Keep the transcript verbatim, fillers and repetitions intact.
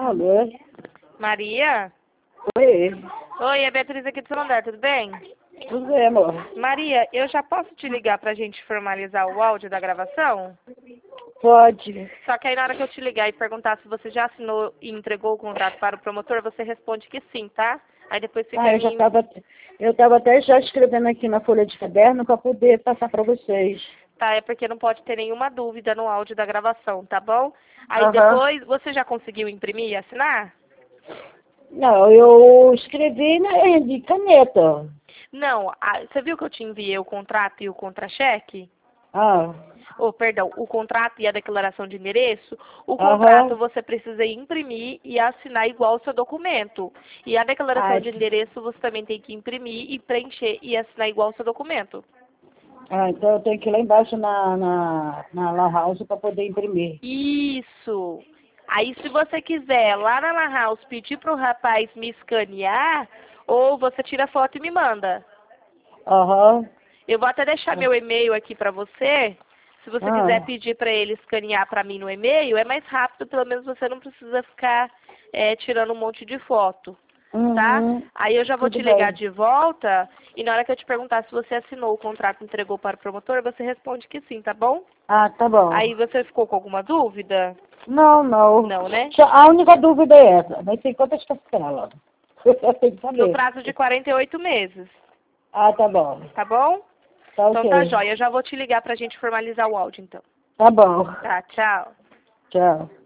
Alô? Maria? Oi. Oi, é a Beatriz aqui de São André, tudo bem? Tudo bem, amor? Maria, eu já posso te ligar pra gente formalizar o áudio da gravação? Pode. Só que aí na hora que eu te ligar e perguntar se você já assinou e entregou o contrato para o promotor, você responde que sim, tá? Aí depois fica Ah, eu já em... tava, eu tava até já escrevendo aqui na folha de caderno para poder passar para vocês. Tá, é porque não pode ter nenhuma dúvida no áudio da gravação, tá bom? Aí Aham. depois, você já conseguiu imprimir e assinar? Não, eu escrevi na, de caneta. Não, a- você viu que eu te enviei o contrato e o contra-cheque? Ah, Oh, perdão, o contrato e a declaração de endereço, o contrato aham. você precisa imprimir e assinar igual o seu documento. E a declaração Ah, de endereço você também tem que imprimir e preencher e assinar igual o seu documento. ah, então eu tenho que ir lá embaixo na, na, na La House para poder imprimir. Isso! Aí se você quiser lá na La House pedir para o rapaz me escanear, ou você tira foto e me manda. Aham. Eu vou até deixar meu e-mail aqui para você. Se você quiser Ah, pedir para ele escanear para mim no e-mail, é mais rápido, pelo menos você não precisa ficar é, tirando um monte de foto, tá? uhum. Aí eu já vou Tudo te ligar bem. de volta e na hora que eu te perguntar se você assinou o contrato e entregou para o promotor, você responde que sim, tá bom? Ah, tá bom. Aí você ficou com alguma dúvida? Não, não. Não, né? Só- A única dúvida é essa. Vai ser quantas parcelas? Eu tenho que No saber. prazo de quarenta e oito meses, Ah, tá bom. tá bom? Tá Então tá ok. jóia, eu já vou te ligar pra gente formalizar o áudio então. Tá bom. Tá, tchau. Tchau.